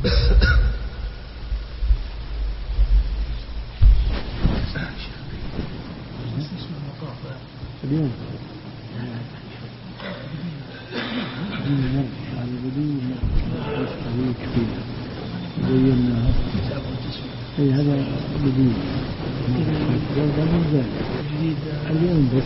هذا جديد اليوم بس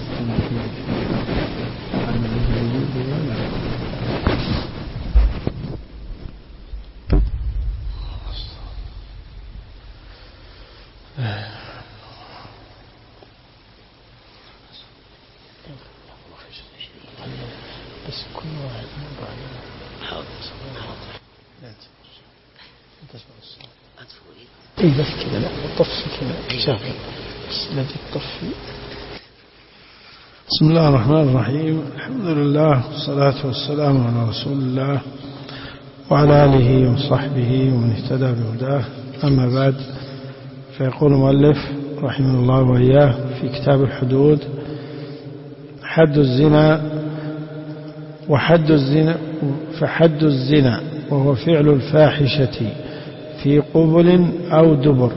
بس كل واحد حاضر لا تسمع الصوت اي بس كذا لا الطفي كذا شافي بس لا تطفي. بسم الله الرحمن الرحيم. الحمد لله والصلاة والسلام على رسول الله وعلى آله وصحبه ومن اهتدى بهداه. أما بعد، فيقول المؤلف رحمه الله وإياه في كتاب الحدود: حد الزنا فحد الزنا وهو فعل الفاحشة في قبل أو دبر.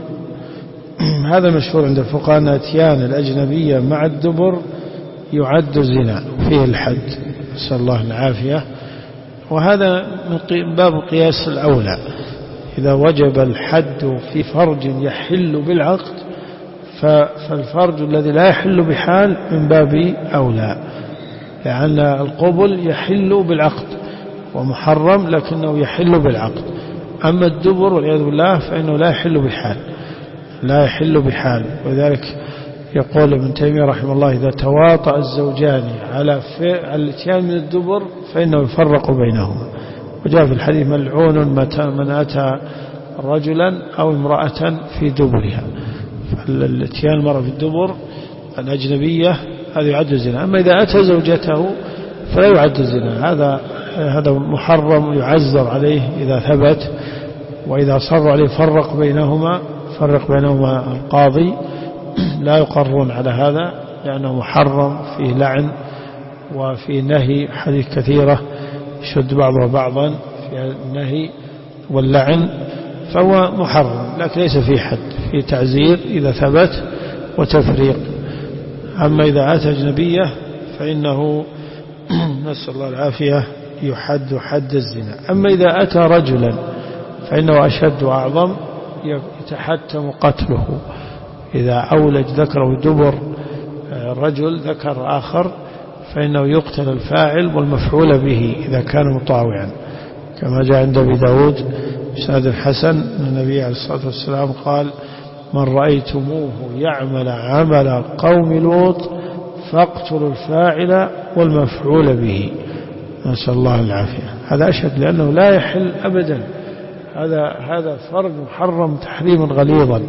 هذا مشهور عند الفقهاء أن أتيان الأجنبية مع الدبر يعد زنا فيه الحد، نسأل الله العافية. وهذا من باب قياس الأولى، إذا وجب الحد في فرج يحل بالعقد فالفرج الذي لا يحل بحال من باب أولى، لأن القبل يحل بالعقد ومحرم لكنه يحل بالعقد. أما الدبر والعياذ بالله فإنه لا يحل بحال. وذلك يقول ابن تيمية رحمه الله: إذا تواطأ الزوجان على الاتيان من الدبر فإنه يفرق بينهما. وجاء في الحديث: ملعون من أتى رجلا أو امرأة في دبرها. فالاتيان المرأة في الدبر الأجنبية هذا يعد زنا. أما إذا أتى زوجته فلا يعد زنا، هذا محرم يعزر عليه إذا ثبت، وإذا صر عليه فرق بينهما القاضي. لا يقرون على هذا لأنه محرم، فيه لعن وفيه نهي، حديث كثيرة يشد بعضها بعضا في النهي واللعن، فهو محرم لكن ليس فيه حد، فيه تعزير إذا ثبت وتفريق. أما إذا أتى أجنبية فإنه نسأل الله العافية يحد حد الزنا. أما إذا أتى رجلا فإنه أشد وأعظم، يتحتم قتله. إذا أولج ذكره دبر رجل ذكر آخر فإنه يقتل الفاعل والمفعول به إذا كان مطاوعا، كما جاء عند أبي داود بسند الحسن أن النبي عليه الصلاة والسلام قال: من رأيتموه يعمل عمل قوم لوط فاقتلوا الفاعل والمفعول به. نسأل الله العافية. هذا أشد لأنه لا يحل أبدا، هذا فرج محرم تحريما غليظا.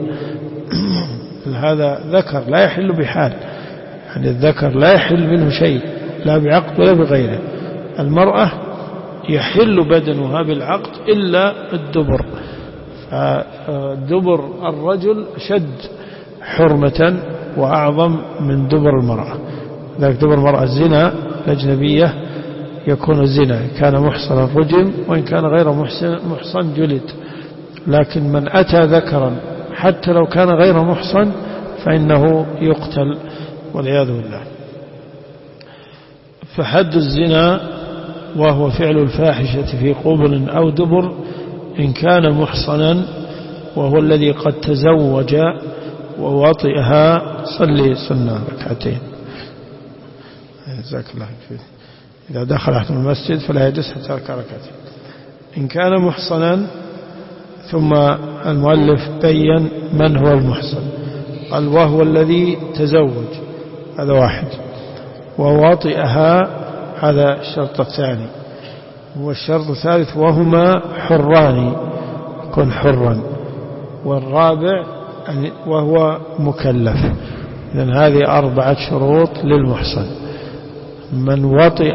هذا ذكر لا يحل بحال، يعني الذكر لا يحل منه شيء لا بعقد ولا بغيره. المرأة يحل بدنها بالعقد إلا الدبر، فدبر الرجل أشد حرمة وأعظم من دبر المرأة. ذلك دبر المرأة الزنا الأجنبية يكون الزنا، كان محصنا رجم، وإن كان غير محصن جلد. لكن من أتى ذكرا حتى لو كان غير محصن فإنه يقتل والعياذ بالله. فحد الزنا وهو فعل الفاحشة في قبل أو دبر إن كان محصنا، وهو الذي قد تزوج ووطئها. صلي سنة ركعتين جزاك الله خير. إذا دخل أحد المسجد فلا يجلس حتى يركع ركعتين. إن كان محصنا، ثم المؤلف بين من هو المحصن، قال: وهو الذي تزوج، هذا واحد، ووطئها، هذا الشرط الثاني. والشرط الثالث: وهما حران، يكون حرا. والرابع: وهو مكلف. إذن هذه 4 شروط للمحصن. من وطئ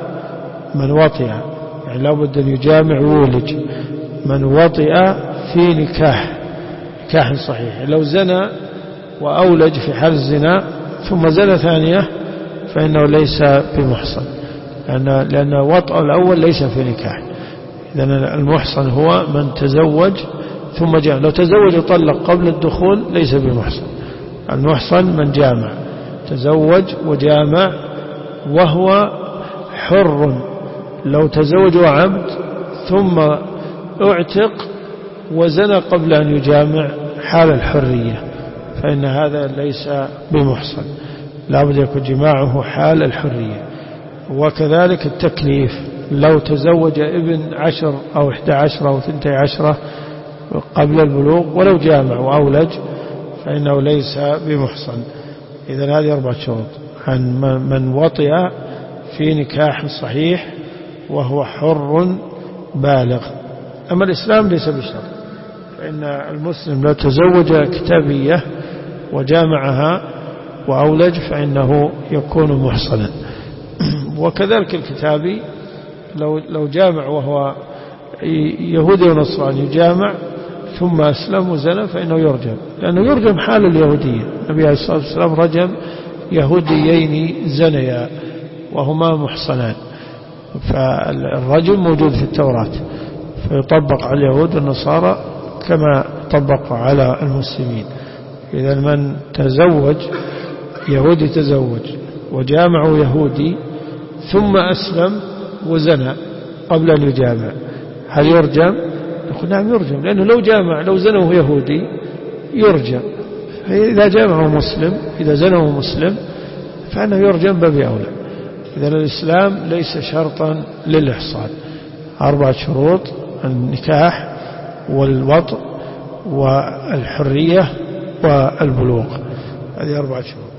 يعني لا بد أن يجامع وولج. من وطئ في نكاح صحيح. لو زنى وأولج في حال الزنا ثم زنى ثانية فإنه ليس بمحصن، لأن وطئ الأول ليس في نكاح. إذن المحصن هو من تزوج ثم جامع. لو تزوج وطلق قبل الدخول ليس بمحصن. المحصن من جامع، تزوج وجامع وهو حر. لو تزوج عبد ثم اعتق وزنى قبل أن يجامع حال الحرية فإن هذا ليس بمحصن، لا بد يكون جماعه حال الحرية. وكذلك التكليف، لو تزوج ابن 10 أو 11 أو 12 قبل البلوغ ولو جامع وأولج فإنه ليس بمحصن. إذن هذه 4 شروط عن من وطئ في نكاح صحيح وهو حر بالغ. أما الإسلام ليس بشرط، فإن المسلم لو تزوج كتابية وجامعها وأولج فإنه يكون محصنا. وكذلك الكتابي لو جامع وهو يهودي ونصراني جامع ثم أسلم وزنى فإنه يرجم، لأنه يرجم حال اليهودية. النبي عليه الصلاة والسلام رجم يهوديين زنيا وهما محصنان، فالرجم موجود في التوراة فيطبق على اليهود والنصارى كما طبق على المسلمين. إذا من تزوج يهودي تزوج وجامع يهودي ثم أسلم وزنى قبل أن يجامع هل يرجم؟ نقول نعم يرجم، لأنه لو زنه يهودي يرجم. إذا جامعه مسلم، إذا زنه مسلم فإنه يرجم باب أولى. إذا الإسلام ليس شرطا للإحصان. 4 شروط: النكاح والوطء والحرية والبلوغ، هذه 4 شروط.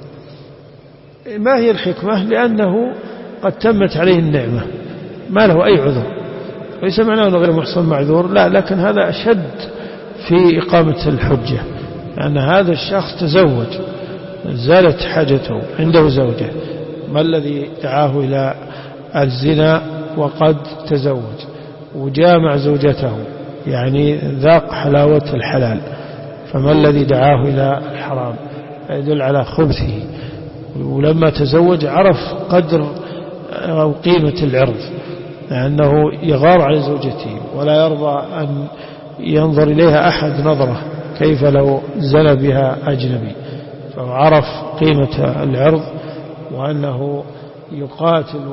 ما هي الحكمة؟ لأنه قد تمت عليه النعمة ما له أي عذر، ليس معناه أنه غير محصن معذور، لا، لكن هذا أشد في إقامة الحجة، لأن هذا الشخص تزوج زالت حاجته عنده زوجة. ما الذي دعاه إلى الزنا وقد تزوج وجامع زوجته، يعني ذاق حلاوة الحلال، فما الذي دعاه إلى الحرام؟ يدل على خبثه. ولما تزوج عرف قدر أو قيمة العرض، لأنه يغار على زوجته ولا يرضى أن ينظر إليها أحد نظرة، كيف لو زنى بها أجنبي. فعرف قيمة العرض وأنه يقاتل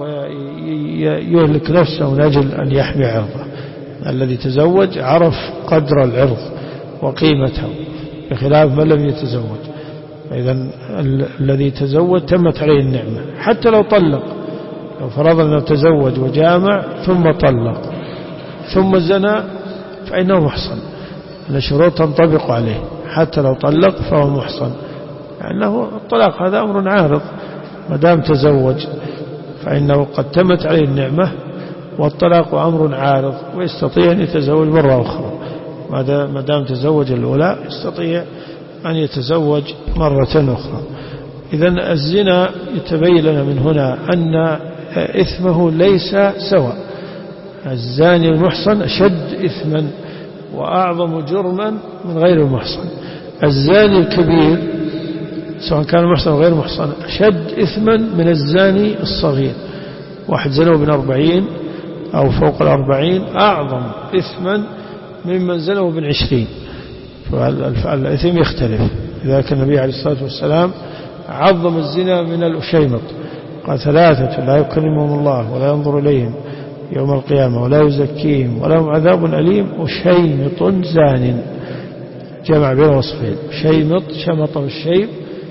ويهلك نفسه من أجل أن يحمي عرضه. الذي تزوج عرف قدر العرض وقيمته بخلاف من لم يتزوج. إذن الذي تزوج تمت عليه النعمة. حتى لو طلق، لو فرضنا أنه تزوج وجامع ثم طلق ثم زنى فإنه محصن، الشروط تنطبق عليه. حتى لو طلق فهو محصن، لأنه الطلاق هذا أمر عارض، ما دام تزوج فإنه قد تمت عليه النعمة، والطلاق أمر عارض ويستطيع أن يتزوج مرة أخرى. ما دام تزوج الأولى يستطيع أن يتزوج مرة أخرى. إذن الزنا يتبين لنا من هنا أن إثمه ليس سواء. الزاني المحصن أشد إثما وأعظم جرما من غير المحصن. الزاني الكبير سواء كان محصن أو غير محصن أشد إثما من الزاني الصغير. واحد زنوا بن 40 أو فوق 40 أعظم إثما ممن زنوا بن 20، فالإثم يختلف. لذلك النبي عليه الصلاة والسلام عظم الزنا من الأشيمط، قال 3 لا يكلمهم الله ولا ينظر إليهم يوم القيامة ولا يزكيهم ولهم عذاب أليم وشيمط زان. جمع بين وصفين، شيمط شمط بالشيب،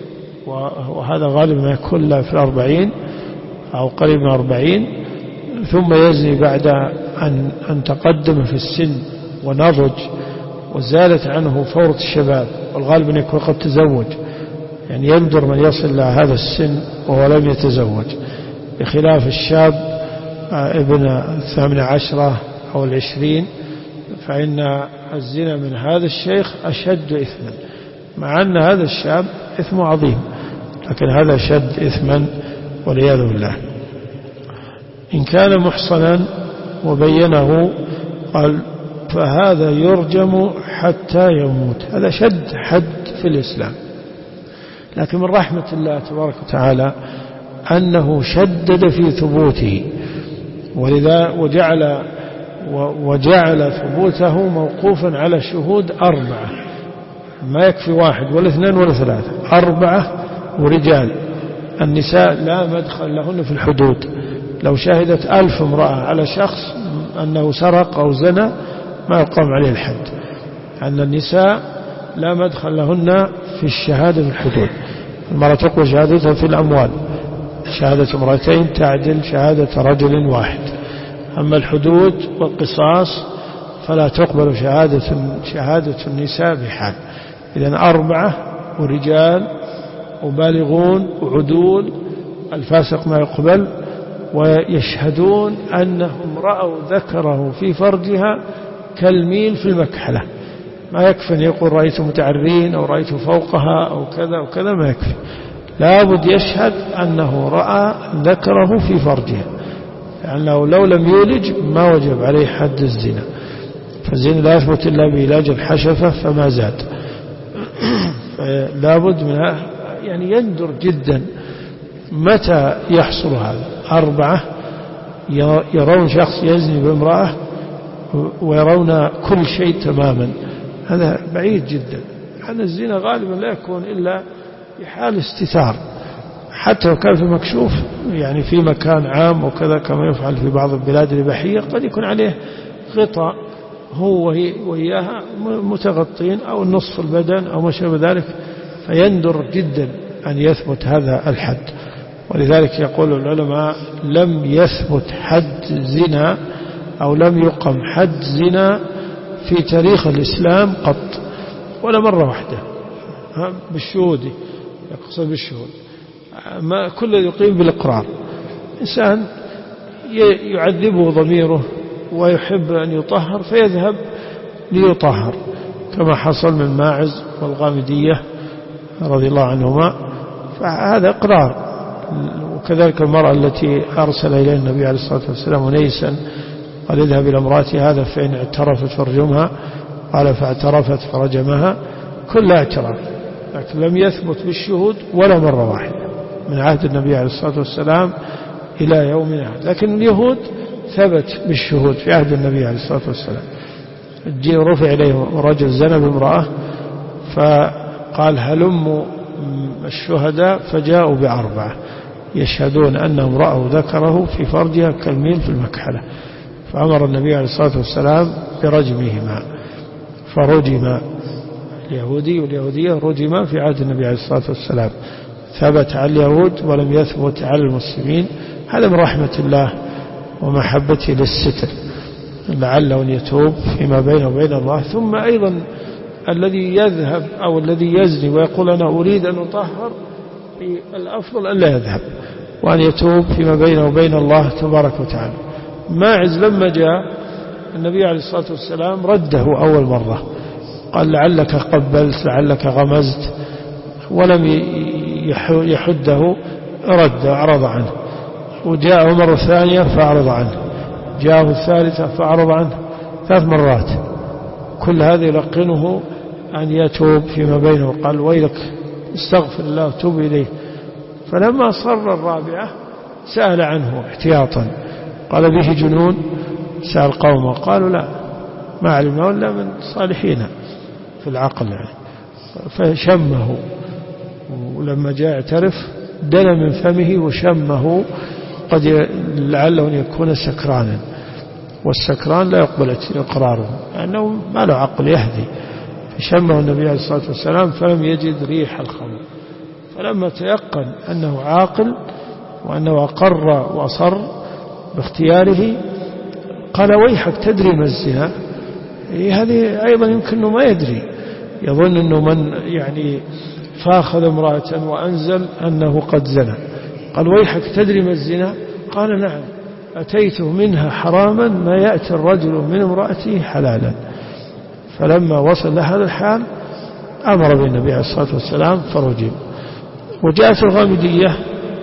وهذا غالبا ما يكون له في 40 أو قريب من 40، ثم يزني بعد أن تقدم في السن ونضج وزالت عنه فورة الشباب، والغالب أن يكون قد تزوج، يعني يندر من يصل إلى هذا السن وهو لم يتزوج، بخلاف الشاب ابن 18 أو 20، فإن الزنا من هذا الشيخ أشد إثما، مع أن هذا الشاب إثم عظيم، لكن هذا أشد إثما والعياذ بالله. إن كان محصنا وبينه قال فهذا يرجم حتى يموت، هذا شد حد في الإسلام. لكن من رحمة الله تبارك وتعالى أنه شدد في ثبوته، ولذا وجعل وجعل ثبوته موقوفا على شهود 4، ما يكفي 1 ولا 2 ولا 3، 4 ورجال. النساء لا مدخل لهن في الحدود. لو شهدت 1000 امرأة على شخص أنه سرق أو زنى ما يقام عليه الحد، أن النساء لا مدخل لهن في الشهادة في الحدود. المرأة تقبل شهادتها في الأموال، شهادة امرأتين تعدل شهادة رجل واحد. أما الحدود والقصاص فلا تقبل شهادة النساء بحال. إذن 4 ورجال وبالغون وعدول، الفاسق ما يقبل، ويشهدون أنهم رأوا ذكره في فرجها كالميل في المكحلة. ما يكفي أن يقول رأيت متعرين أو رأيت فوقها أو كذا وكذا، ما يكفي، لابد يشهد أنه رأى ذكره في فرجها، لأنه لو لم يولج ما وجب عليه حد الزنا، فالزنا لا يثبت إلا بعلاج الحشفة فما زاد. لابد من يعني يندر جدا متى يحصل هذا. 4 يرون شخص يزني بامرأة ويرون كل شيء تماما، هذا بعيد جدا. أن الزنا غالبا لا يكون إلا في حال استتار، حتى لو كان في مكشوف، يعني في مكان عام وكذا كما يفعل في بعض البلاد الإباحية، قد يكون عليه غطاء هو وإياها متغطين أو نصف البدن أو ما شابه ذلك، فيندر جدا أن يثبت هذا الحد. ولذلك يقول العلماء لم يثبت حد زنا أو لم يقم حد زنا في تاريخ الإسلام قط ولا مرة واحدة بالشهود، يقصد بالشهود، ما كل يقيم بالإقرار. إنسان يعذبه ضميره ويحب أن يطهر فيذهب ليطهر، كما حصل من ماعز والغامدية رضي الله عنهما، فهذا إقرار. وكذلك المرأة التي أرسل إليها النبي عليه الصلاة والسلام أنيسا قال اذهب إلى امرأتي هذا فإن اعترفت فارجمها، قال فاعترفت فرجمها، كلها اعتراف، لكن لم يثبت بالشهود ولا مرة واحدة من عهد النبي عليه الصلاة والسلام إلى يومنا هذا. لكن اليهود ثبت بالشهود في عهد النبي عليه الصلاة والسلام. رفع إليه رجل زنى بامرأة فقال هلموا الشهداء، فجاءوا ب4 يشهدون أنهم رأوا ذكره في فرجها كالميل في المكحلة، فأمر النبي عليه الصلاة والسلام برجمهما، فرجم اليهودي واليهودية رجما في عهد النبي عليه الصلاة والسلام. ثبت على اليهود ولم يثبت على المسلمين، هذا من رحمة الله ومحبته للستر، لعله أن يتوب فيما بينه وبين الله. ثم أيضا الذي يذهب أو الذي يزني ويقول أنا أريد أن أطهر، الأفضل أن لا يذهب وأن يتوب فيما بينه وبين الله تبارك وتعالى. ماعز لما جاء النبي عليه الصلاة والسلام رده أول مرة، قال لعلك قبلت لعلك غمزت، ولم يحده، رد أعرض عنه. وجاءه مرة ثانية فأعرض عنه، جاءه الثالثة فأعرض عنه 3 مرات. كل هذا يلقنه أن يتوب فيما بينه، قال ويلك استغفر الله وتوب إليه. فلما صر الرابعة سأل عنه احتياطا، قال به جنون، سأل قومه قالوا لا ما علمنا إلا من صالحين في العقل يعني. فشمه، ولما جاء اعترف دنا من فمه وشمه، قد لعله أن يكون سكرانا، والسكران لا يقبل إقراره لأنه ما له عقل يهدي. فشمه النبي عليه الصلاة والسلام فلم يجد ريح الخمر، فلما تيقن أنه عاقل وأنه أقر وأصر باختياره قال ويحك تدري ما الزنا؟ هذه أيضا يمكن أنه ما يدري، يظن أنه من يعني فاخذ امرأة وأنزل أنه قد زنى. قال ويحك تدري ما الزنا؟ قال نعم أتيته منها حراما ما يأتي الرجل من امرأته حلالا. فلما وصل لهذا الحال أمر بالنبي عليه الصلاة والسلام فرجم. وجاءت الغامدية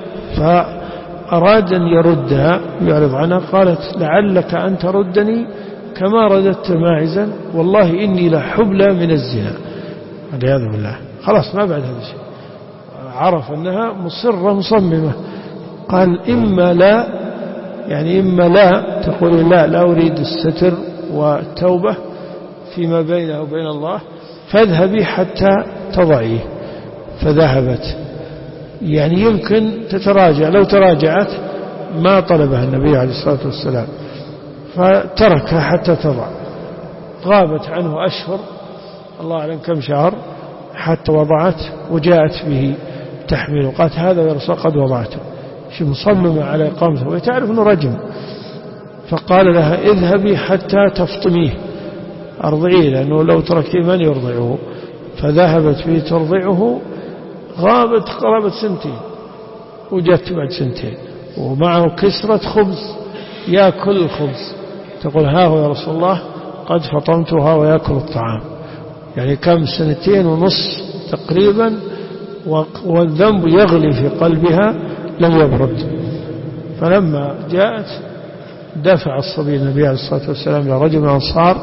فأراد أن يردها يعرض عنها، قالت لعلك أن تردني كما رددت ماعزا، والله إني لحبلى من الزنا، والعياذ بالله. خلاص ما بعد هذا الشيء، عرف أنها مصرة مصممة. قال إما لا يعني إما لا تقول لا أريد الستر والتوبة فيما بينه وبين الله، فاذهبي حتى تضعيه. فذهبت، يعني يمكن تتراجع، لو تراجعت ما طلبها النبي عليه الصلاة والسلام، فتركها حتى تضع. غابت عنه أشهر، الله أعلم كم شهر، حتى وضعت وجاءت به تحمل، قالت هذا يا رسول قد وضعته، شو مصممة على إقامته وتعرف أنه رجم. فقال لها اذهبي حتى تفطميه، أرضعيه، لأنه لو تركتيه من يرضعه. فذهبت به ترضعه، غابت قرابة 2 سنين، وجدت بعد 2 سنين ومعه كسرة خبز يأكل الخبز، تقول ها هو يا رسول الله قد فطمتها ويأكل الطعام. يعني كم 2.5 سنين تقريبا، والذنب يغلي في قلبها لم يبرد. فلما جاءت دفع الصبي النبي عليه الصلاة والسلام إلى رجل من الأنصار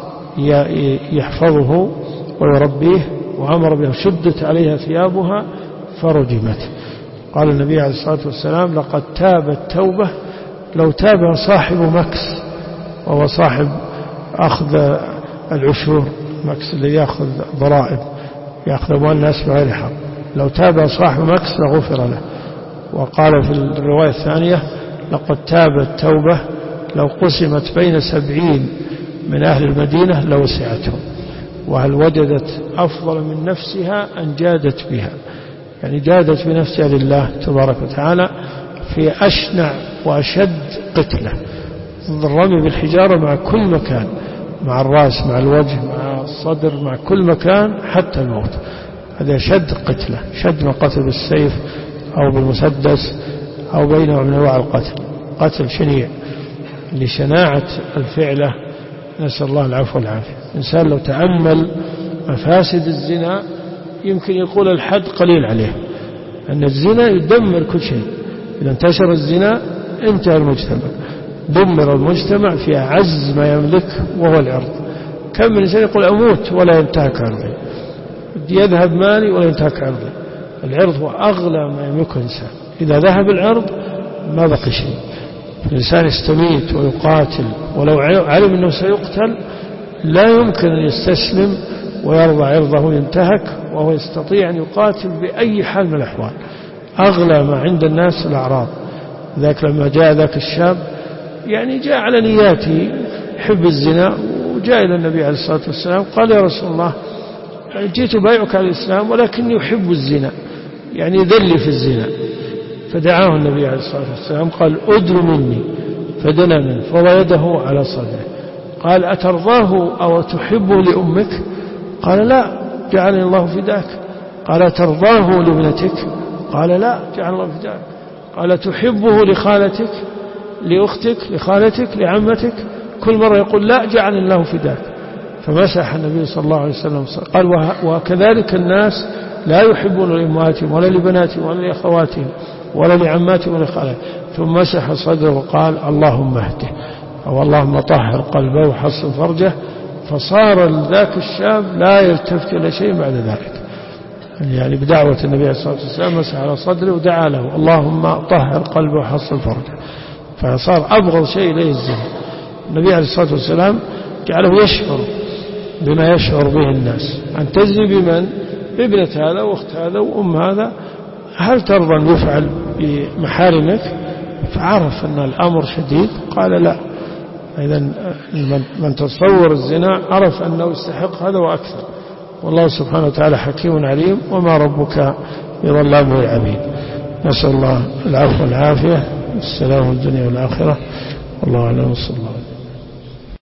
يحفظه ويربيه، وأمر بها، شدت عليها ثيابها فرجمت. قال النبي عليه الصلاة والسلام لقد تابت توبة لو تابها صاحب مكس، وهو صاحب أخذ العشور، مكس اللي يأخذ ضرائب، يأخذ أموال الناس بغير حق، لو تابها صاحب مكس لغفر له. وقال في الرواية الثانية لقد تابت توبة لو قسمت بين 70 من أهل المدينة لوسعتهم، وهل وجدت أفضل من نفسها أن جادت بها، يعني جادت بنفسها لله تبارك وتعالى في أشنع وأشد قتلة، الرمي بالحجارة مع كل مكان، مع الرأس، مع الوجه، مع الصدر، مع كل مكان حتى الموت. هذا شد قتلة، شد من قتل بالسيف أو بالمسدس أو بينه من أنواع القتل، قتل شنيع لشناعة الفعلة، نسأل الله العفو والعافية. الإنسان لو تأمل مفاسد الزنا يمكن يقول الحد قليل عليه، أن الزنا يدمر كل شيء، إذا انتشر الزنا انتهى المجتمع، دمر المجتمع في أعز ما يملك وهو العرض. كم من إنسان يقول أموت ولا ينتهك عرضي، يذهب مالي ولا ينتهك عرضي. العرض هو أغلى ما يملكه الإنسان، إذا ذهب العرض ما بقي شيء. الإنسان يستميت ويقاتل، ولو علم أنه سيقتل لا يمكن أن يستسلم ويرضى عرضه ينتهك، وهو يستطيع أن يقاتل بأي حال من الأحوال. أغلى ما عند الناس الأعراض. ذاك لما جاء ذاك الشاب، يعني جاء على نياته حب الزنا، وجاء إلى النبي عليه الصلاة والسلام قال يا رسول الله جئت بايعك على الإسلام ولكني أحب الزنا، يعني ذلي في الزنا. فدعاه النبي عليه الصلاة والسلام قال أدر مني، فدنا منه فوضع يده على صدره قال أترضاه أو تحبه لأمك؟ قال لا، جعلني الله فداك. قال ترضاه لابنتك؟ قال لا، جعل الله فداك. قال تحبه لخالتك، لأختك، لخالتك، لعمتك؟ كل مرة يقول لا، جعل الله فداك. فمسح النبي صلى الله عليه وسلم قال وكذلك الناس لا يحبون لأمهاتهم ولا لبناتهم ولا لأخواتهم ولا لعماتهم ولا لخالاتهم. ثم مسح صدره وقال اللهم اهده، أو اللهم طهر قلبه وحصن فرجه. فصار ذاك الشاب لا يلتفت إلى شيء بعد ذلك، يعني بدعوة النبي عليه الصلاة والسلام مسح على صدره ودعا له اللهم طهر قلبه وحصن فرجه، فصار أبغض شيء إليه الزنا. النبي عليه الصلاة والسلام جعله يشعر بما يشعر به الناس، أن تزني بمن؟ بابنة هذا وأخت هذا وأم هذا، هل ترضى أن يفعل بمحارمك؟ فعرف أن الأمر شديد قال لا. إذا من تصور الزنا عرف أنه يستحق هذا وأكثر. والله سبحانه وتعالى حكيم عليم، وما ربك بظلام للعبيد. نسأل الله العفو والعافية والسلام في الدنيا والآخرة، والله أعلم. صلى الله عليه وسلم.